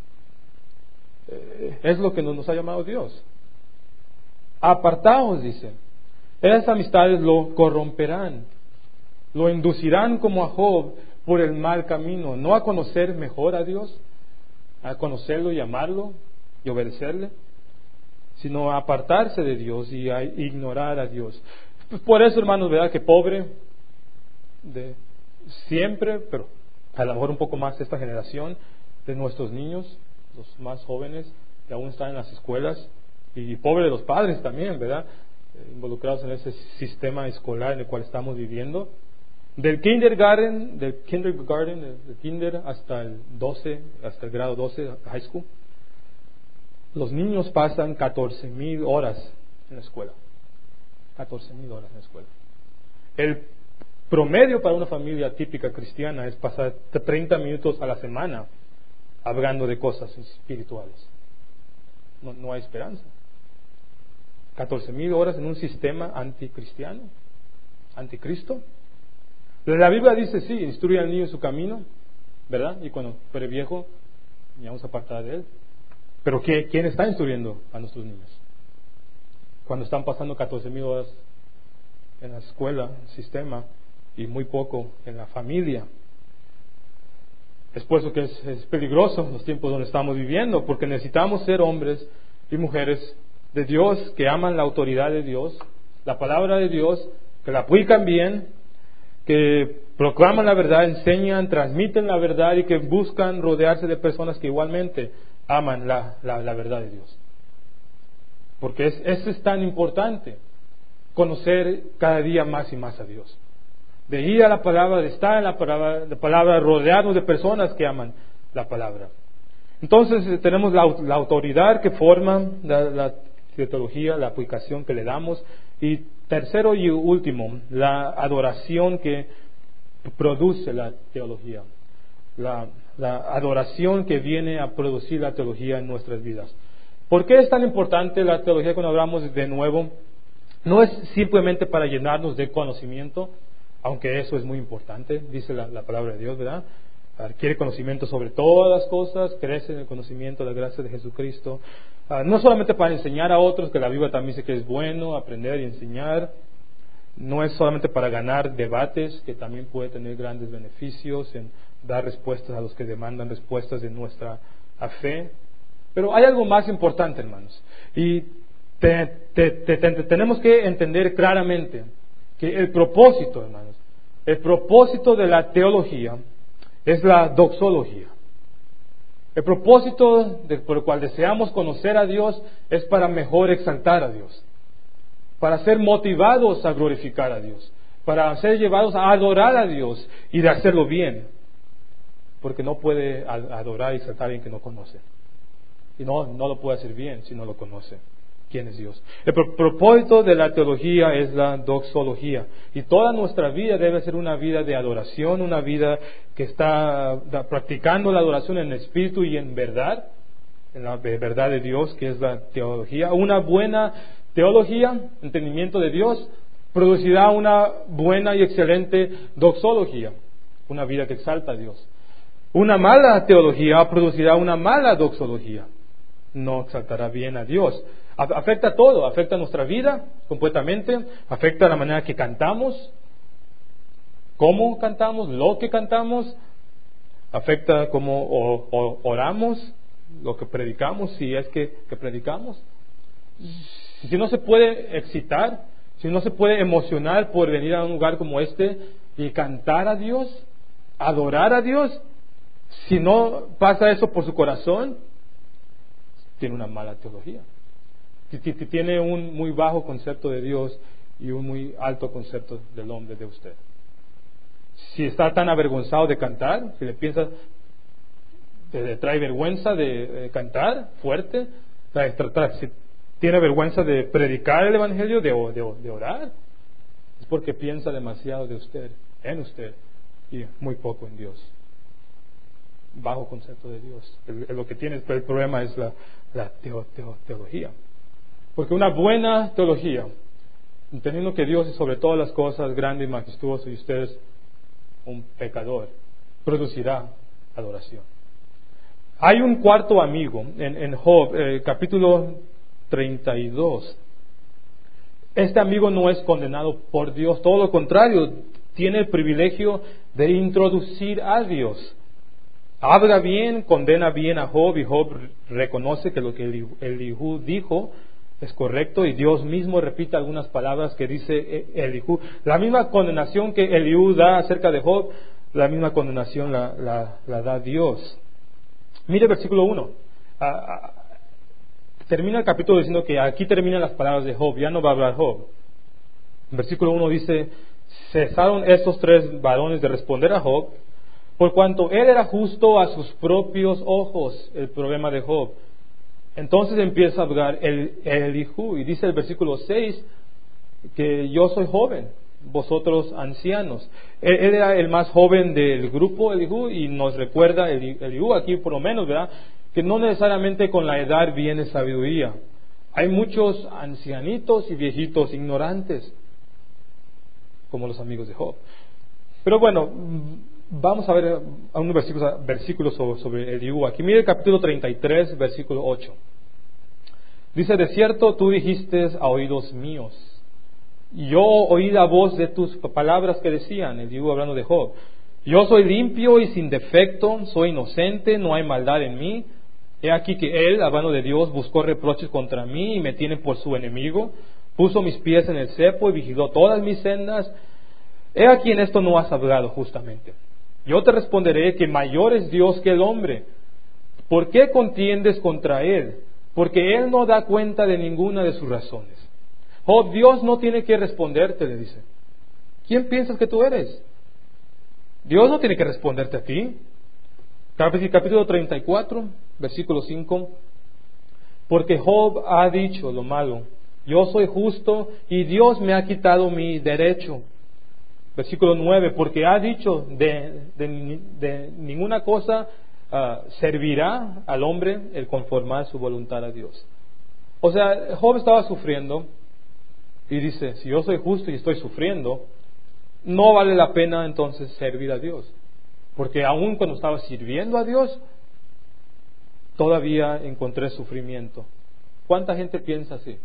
Es lo que nos ha llamado Dios. Apartaos, dice. Esas amistades lo corromperán, lo inducirán como a Job por el mal camino, no a conocer mejor a Dios, a conocerlo y amarlo y obedecerle, sino a apartarse de Dios y a ignorar a Dios. Por eso, hermanos, verdad que pobre de siempre, pero a lo mejor un poco más esta generación de nuestros niños, los más jóvenes que aún están en las escuelas, y pobre de los padres también, ¿verdad? Involucrados en ese sistema escolar en el cual estamos viviendo. Del kindergarten, del kinder hasta el grado 12, high school, los niños pasan 14,000 horas en la escuela. 14,000 horas en la escuela. El promedio para una familia típica cristiana es pasar 30 minutos a la semana hablando de cosas espirituales. No hay esperanza. 14,000 horas en un sistema anticristiano, anticristo. La Biblia dice, sí, instruye al niño en su camino, ¿verdad? Y cuando fuere viejo, ya vamos a apartar de él. Pero ¿quién está instruyendo a nuestros niños? Cuando están pasando 14,000 horas en la escuela, sistema, y muy poco en la familia. Es por eso que es peligroso los tiempos donde estamos viviendo, porque necesitamos ser hombres y mujeres de Dios que aman la autoridad de Dios, la palabra de Dios, que la aplican bien, que proclaman la verdad, enseñan, transmiten la verdad y que buscan rodearse de personas que igualmente aman la verdad de Dios. Porque eso es tan importante, conocer cada día más y más a Dios. De ir a la palabra, de estar en la palabra, rodearnos de personas que aman la palabra. Entonces tenemos la autoridad que forma la teología, la aplicación que le damos, y tercero y último, la adoración que produce la teología, la adoración que viene a producir la teología en nuestras vidas. ¿Por qué es tan importante la teología cuando hablamos de nuevo? No es simplemente para llenarnos de conocimiento, aunque eso es muy importante, dice la palabra de Dios, ¿verdad? Adquiere conocimiento sobre todas las cosas, crece en el conocimiento de la gracia de Jesucristo. No solamente para enseñar a otros, que la Biblia también dice que es bueno aprender y enseñar. No es solamente para ganar debates, que también puede tener grandes beneficios en dar respuestas a los que demandan respuestas de nuestra fe. Pero hay algo más importante, hermanos. Y tenemos que entender claramente que el propósito, hermanos, el propósito de la teología es la doxología. El propósito por el cual deseamos conocer a Dios es para mejor exaltar a Dios, para ser motivados a glorificar a Dios, para ser llevados a adorar a Dios y de hacerlo bien, porque no puede adorar y exaltar a alguien que no conoce. Y no lo puede hacer bien si no lo conoce. ¿Quién es Dios? El propósito de la teología es la doxología. Y toda nuestra vida debe ser una vida de adoración, una vida que está practicando la adoración en espíritu y en verdad, en la verdad de Dios, que es la teología. Una buena teología, entendimiento de Dios, producirá una buena y excelente doxología, una vida que exalta a Dios. Una mala teología producirá una mala doxología, no exaltará bien a Dios. Afecta todo, afecta nuestra vida completamente, afecta la manera que cantamos, cómo cantamos, lo que cantamos, afecta cómo oramos, lo que predicamos, si es que predicamos. Si no se puede excitar, si no se puede emocionar por venir a un lugar como este y cantar a Dios, adorar a Dios, si no pasa eso por su corazón, tiene una mala teología. Tiene un muy bajo concepto de Dios y un muy alto concepto del hombre, de usted. Si está tan avergonzado de cantar, si le piensa, le trae vergüenza de cantar fuerte, si tiene vergüenza de predicar el Evangelio, de orar, es porque piensa demasiado de usted, en usted, y muy poco en Dios. Bajo concepto de Dios. Lo que tiene el problema es la teología. Porque una buena teología, entendiendo que Dios es sobre todas las cosas grande y majestuoso y usted es un pecador, producirá adoración. Hay un cuarto amigo en Job, capítulo 32. Este amigo no es condenado por Dios, todo lo contrario, tiene el privilegio de introducir a Dios. Habla bien, condena bien a Job y Job reconoce que lo que Eliú dijo es correcto y Dios mismo repite algunas palabras que dice Eliú. La misma condenación que Eliú da acerca de Job, la misma condenación la da Dios. Mire el versículo 1. Termina el capítulo diciendo que aquí terminan las palabras de Job, ya no va a hablar Job. El versículo 1 dice, cesaron estos tres varones de responder a Job, por cuanto él era justo a sus propios ojos, el problema de Job. Entonces empieza a hablar Eliú, y dice el versículo 6 que yo soy joven, vosotros ancianos. Él era el más joven del grupo, Eliú, y nos recuerda Eliú aquí por lo menos, ¿verdad?, que no necesariamente con la edad viene sabiduría. Hay muchos ancianitos y viejitos ignorantes, como los amigos de Job. Pero bueno, vamos a ver unos versículos sobre Eliú. Aquí mire el capítulo 33, versículo 8. Dice, de cierto tú dijiste a oídos míos, y yo oí la voz de tus palabras que decían, Eliú hablando de Job, yo soy limpio y sin defecto, soy inocente, no hay maldad en mí. He aquí que él, hablando de Dios, buscó reproches contra mí y me tiene por su enemigo, puso mis pies en el cepo y vigiló todas mis sendas. He aquí en esto no has hablado justamente. Yo te responderé que mayor es Dios que el hombre. ¿Por qué contiendes contra él? Porque él no da cuenta de ninguna de sus razones. Oh, Dios no tiene que responderte, le dice. ¿Quién piensas que tú eres? Dios no tiene que responderte a ti. Capítulo 34, versículo 5. Porque Job ha dicho lo malo, yo soy justo y Dios me ha quitado mi derecho. Versículo 9, porque ha dicho de ninguna cosa servirá al hombre el conformar su voluntad a Dios. O sea, Job estaba sufriendo y dice, si yo soy justo y estoy sufriendo, no vale la pena entonces servir a Dios. Porque aún cuando estaba sirviendo a Dios, todavía encontré sufrimiento. ¿Cuánta gente piensa así?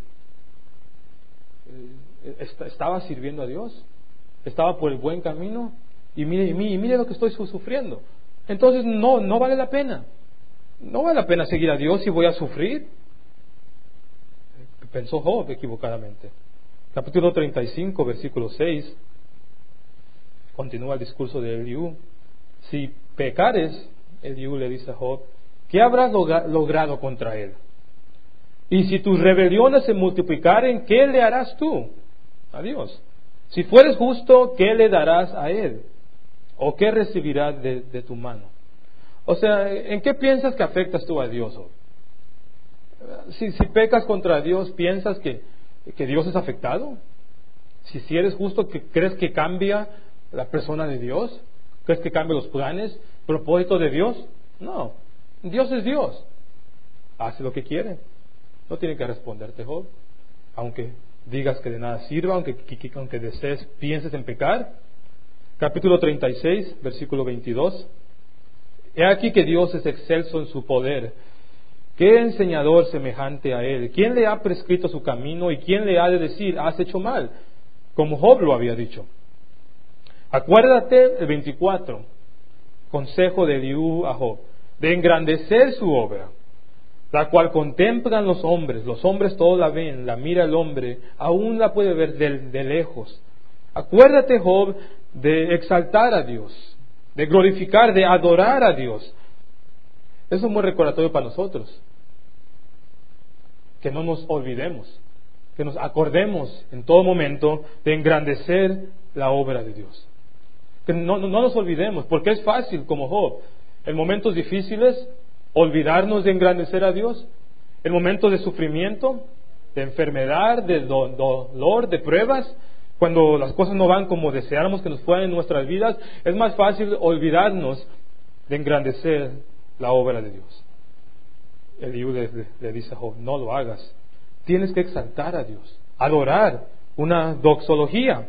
¿Estaba sirviendo a Dios? ¿Estaba por el buen camino? Y mire lo que estoy sufriendo. Entonces no vale la pena. No vale la pena seguir a Dios si voy a sufrir. Pensó Job equivocadamente. Capítulo 35, versículo 6, continúa el discurso de Eliú. Si pecares, Eliú le dice a Job, ¿qué habrás logrado contra él? Y si tus rebeliones se multiplicaren, ¿qué le harás tú a Dios? Si fueres justo, ¿qué le darás a él? ¿O qué recibirá de tu mano? O sea, ¿en qué piensas que afectas tú a Dios? Si pecas contra Dios, ¿piensas que Dios es afectado? Si eres justo, ¿crees que cambia la persona de Dios? ¿Crees que cambia los planes, propósitos de Dios? No, Dios es Dios. Hace lo que quiere. No tiene que responderte, Job. Aunque digas que de nada sirva, aunque desees, pienses en pecar. Capítulo 36, versículo 22. He aquí que Dios es excelso en su poder. ¿Qué enseñador semejante a él? ¿Quién le ha prescrito su camino y quién le ha de decir, has hecho mal? Como Job lo había dicho. Acuérdate, el 24, consejo de Eliú a Job, de engrandecer su obra, la cual contemplan los hombres todos la ven, la mira el hombre, aún la puede ver de lejos. Acuérdate, Job, de exaltar a Dios, de glorificar, de adorar a Dios. Eso es un buen recordatorio para nosotros. Que no nos olvidemos, que nos acordemos en todo momento de engrandecer la obra de Dios. Que no nos olvidemos, porque es fácil, como Job, en momentos difíciles, olvidarnos de engrandecer a Dios. En momentos de sufrimiento, de enfermedad, de dolor, de pruebas, cuando las cosas no van como deseáramos que nos fueran en nuestras vidas, es más fácil olvidarnos de engrandecer la obra de Dios. Eliú le dice a Job, no lo hagas. Tienes que exaltar a Dios, adorar, una doxología.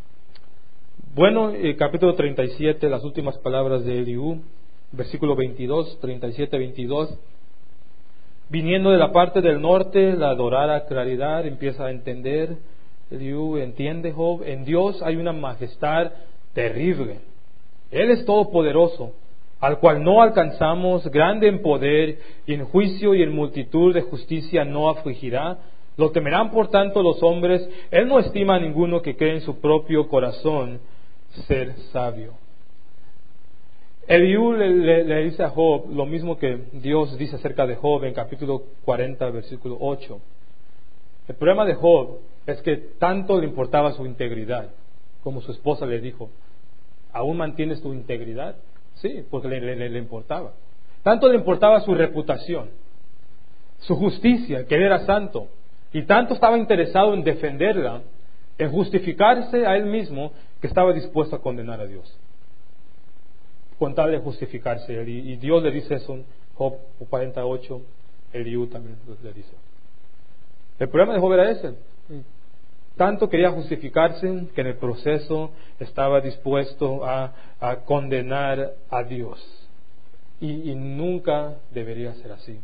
Bueno, capítulo 37, las últimas palabras de Eliú, versículo 22, 37, 22. Viniendo de la parte del norte, la dorada claridad empieza a entender. Eliú entiende, Job, en Dios hay una majestad terrible. Él es todopoderoso, al cual no alcanzamos, grande en poder, y en juicio y en multitud de justicia no afligirá. Lo temerán por tanto los hombres. Él no estima a ninguno que cree en su propio corazón ser sabio. Eliú le dice a Job lo mismo que Dios dice acerca de Job en capítulo 40, versículo 8. El problema de Job es que tanto le importaba su integridad, como su esposa le dijo, ¿aún mantienes tu integridad? Sí, porque le importaba. Tanto le importaba su reputación, su justicia, que él era santo, y tanto estaba interesado en defenderla, en justificarse a él mismo, que estaba dispuesto a condenar a Dios. Con tal de justificarse él. Y Dios le dice eso en Job 48, Eliú también le dice. El problema de Job era ese. Tanto quería justificarse que en el proceso estaba dispuesto a condenar a Dios. Y nunca debería ser así.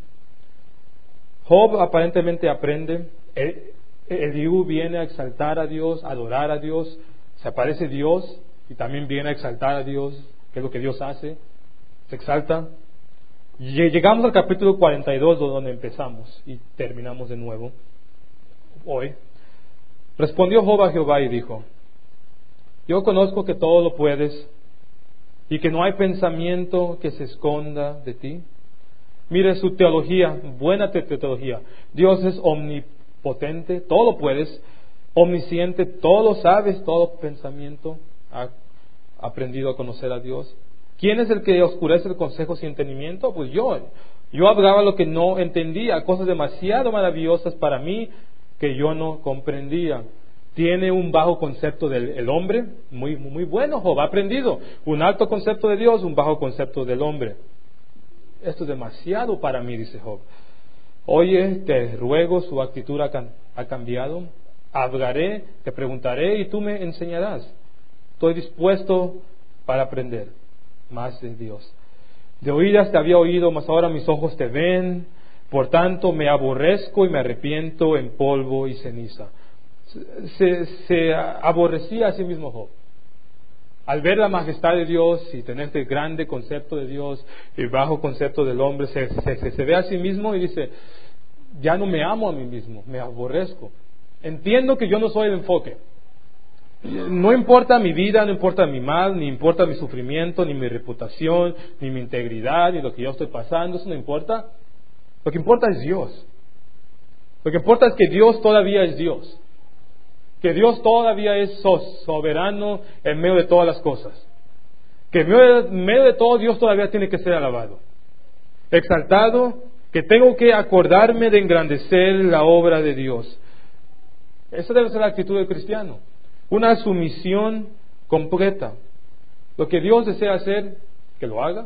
Job aparentemente aprende. Eliú viene a exaltar a Dios, a adorar a Dios. Se aparece Dios y también viene a exaltar a Dios, que es lo que Dios hace. Se exalta. Llegamos al capítulo 42, donde empezamos y terminamos de nuevo hoy. Respondió Job a Jehová y dijo, yo conozco que todo lo puedes y que no hay pensamiento que se esconda de ti. Mire su teología, buena teología. Dios es omnipotente, todo lo puedes, omnisciente, todo lo sabes, todo pensamiento. Ha aprendido a conocer a Dios. ¿Quién es el que oscurece el consejo sin entendimiento? Pues yo hablaba lo que no entendía, cosas demasiado maravillosas para mí que yo no comprendía. Tiene un bajo concepto del hombre, muy bueno. Job ha aprendido un alto concepto de Dios, un bajo concepto del hombre. Esto es demasiado para mí, dice Job. Oye, te ruego, su actitud ha cambiado. Hablaré, te preguntaré y tú me enseñarás. Estoy dispuesto para aprender más de Dios. De oídas te había oído, mas ahora mis ojos te ven. Por tanto, me aborrezco y me arrepiento en polvo y ceniza. Se aborrecía a sí mismo Job. Al ver la majestad de Dios y tener este grande concepto de Dios y bajo concepto del hombre, se ve a sí mismo y dice, ya no me amo a mí mismo, me aborrezco. Entiendo que yo no soy el enfoque. No importa mi vida, no importa mi mal, ni importa mi sufrimiento, ni mi reputación, ni mi integridad, ni lo que yo estoy pasando, eso no importa. Lo que importa es Dios. Lo que importa es que Dios todavía es Dios. Que Dios todavía es soberano en medio de todas las cosas. Que en medio de todo Dios todavía tiene que ser alabado, exaltado, que tengo que acordarme de engrandecer la obra de Dios. Esa debe ser la actitud del cristiano. Una sumisión completa. Lo que Dios desea hacer, que lo haga.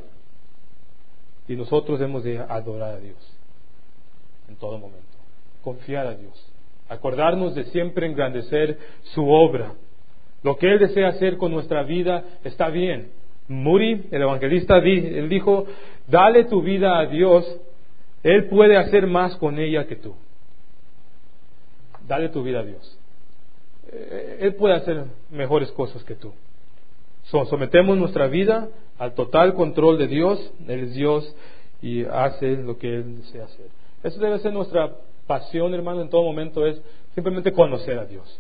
Y nosotros hemos de adorar a Dios en todo momento. Confiar a Dios. Acordarnos de siempre engrandecer su obra. Lo que Él desea hacer con nuestra vida está bien. Moody, el evangelista, él dijo, dale tu vida a Dios. Él puede hacer más con ella que tú. Dale tu vida a Dios. Él puede hacer mejores cosas que tú. Sometemos nuestra vida al total control de Dios. Él es Dios y hace lo que Él desea hacer. Eso debe ser nuestra pasión, hermano, en todo momento, es simplemente conocer a Dios.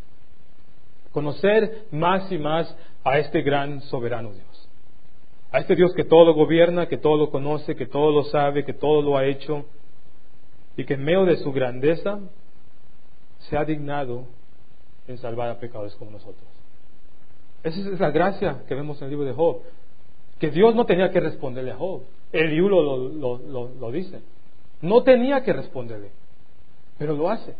Conocer más y más a este gran soberano Dios. A este Dios que todo lo gobierna, que todo lo conoce, que todo lo sabe, que todo lo ha hecho. Y que en medio de su grandeza se ha dignado en salvar a pecadores como nosotros. Esa es la gracia que vemos en el libro de Job. Que Dios no tenía que responderle a Job. Eliú lo dice. No tenía que responderle. Pero lo hace.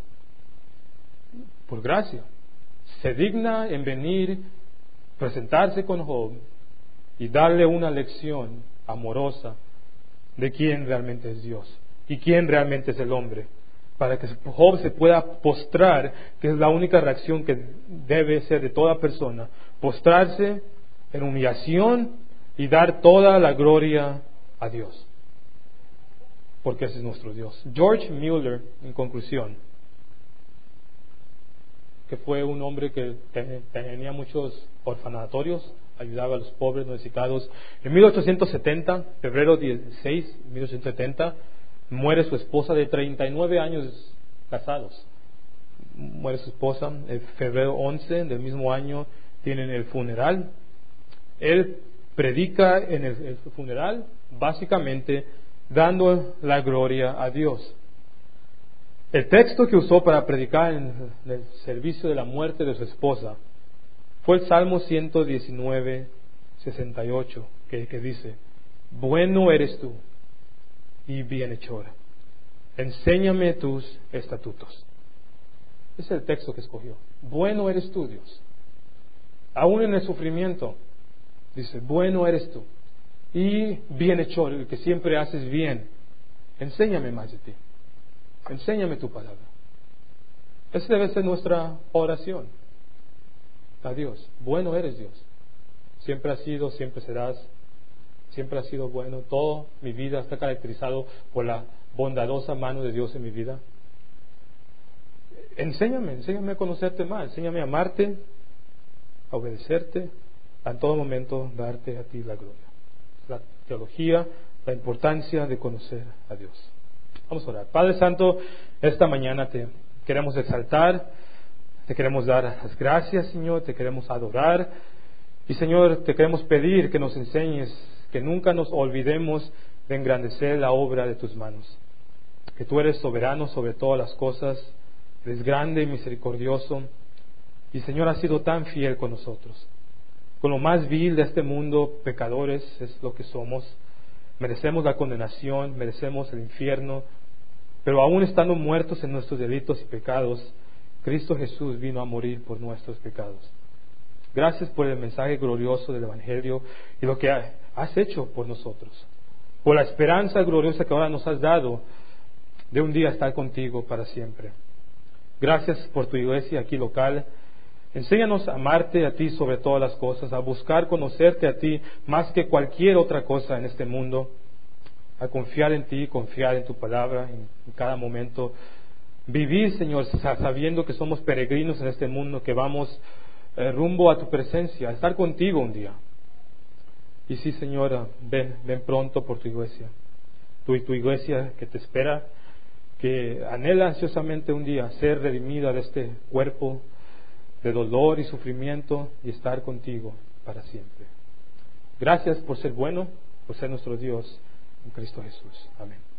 Por gracia. Se digna en venir, presentarse con Job y darle una lección amorosa de quién realmente es Dios y quién realmente es el hombre, para que Job se pueda postrar, que es la única reacción que debe ser de toda persona, postrarse en humillación y dar toda la gloria a Dios, porque ese es nuestro Dios. George Mueller, en conclusión, que fue un hombre que tenía muchos orfanatorios, ayudaba a los pobres, necesitados. En 1870, febrero 16, 1870, muere su esposa de 39 años casados. Muere su esposa. En febrero 11 del mismo año tienen el funeral. Él predica en el funeral, básicamente dando la gloria a Dios. El texto que usó para predicar en el servicio de la muerte de su esposa fue el Salmo 119, 68, que dice: bueno eres tú y bienhechor, enséñame tus estatutos. Ese es el texto que escogió. Bueno eres tú, Dios. Aún en el sufrimiento, dice: bueno eres tú y bienhechor, el que siempre haces bien. Enséñame más de ti. Enséñame tu palabra. Esa debe ser nuestra oración a Dios. Bueno eres, Dios. Siempre has sido, siempre serás. Siempre has sido bueno. Toda mi vida está caracterizado por la bondadosa mano de Dios en mi vida. Enséñame a conocerte más. Enséñame a amarte, a obedecerte, a en todo momento darte a ti la gloria. La teología, la importancia de conocer a Dios. Vamos a orar. Padre Santo, esta mañana te queremos exaltar, te queremos dar las gracias, Señor, te queremos adorar. Y Señor, te queremos pedir que nos enseñes, que nunca nos olvidemos de engrandecer la obra de tus manos. Que tú eres soberano sobre todas las cosas, eres grande y misericordioso. Y Señor, has sido tan fiel con nosotros. Con lo más vil de este mundo, pecadores es lo que somos. Merecemos la condenación, merecemos el infierno, pero aún estando muertos en nuestros delitos y pecados, Cristo Jesús vino a morir por nuestros pecados. Gracias por el mensaje glorioso del Evangelio y lo que has hecho por nosotros, por la esperanza gloriosa que ahora nos has dado de un día estar contigo para siempre. Gracias por tu iglesia aquí local. Enséñanos a amarte a ti sobre todas las cosas, a buscar conocerte a ti más que cualquier otra cosa en este mundo, a confiar en ti, confiar en tu palabra en cada momento. Vivir, Señor, sabiendo que somos peregrinos en este mundo, que vamos rumbo a tu presencia, a estar contigo un día. Y sí, Señora, ven pronto por tu iglesia. Tu iglesia que te espera, que anhela ansiosamente un día ser redimida de este cuerpo de dolor y sufrimiento y estar contigo para siempre. Gracias por ser bueno, por ser nuestro Dios en Cristo Jesús. Amén.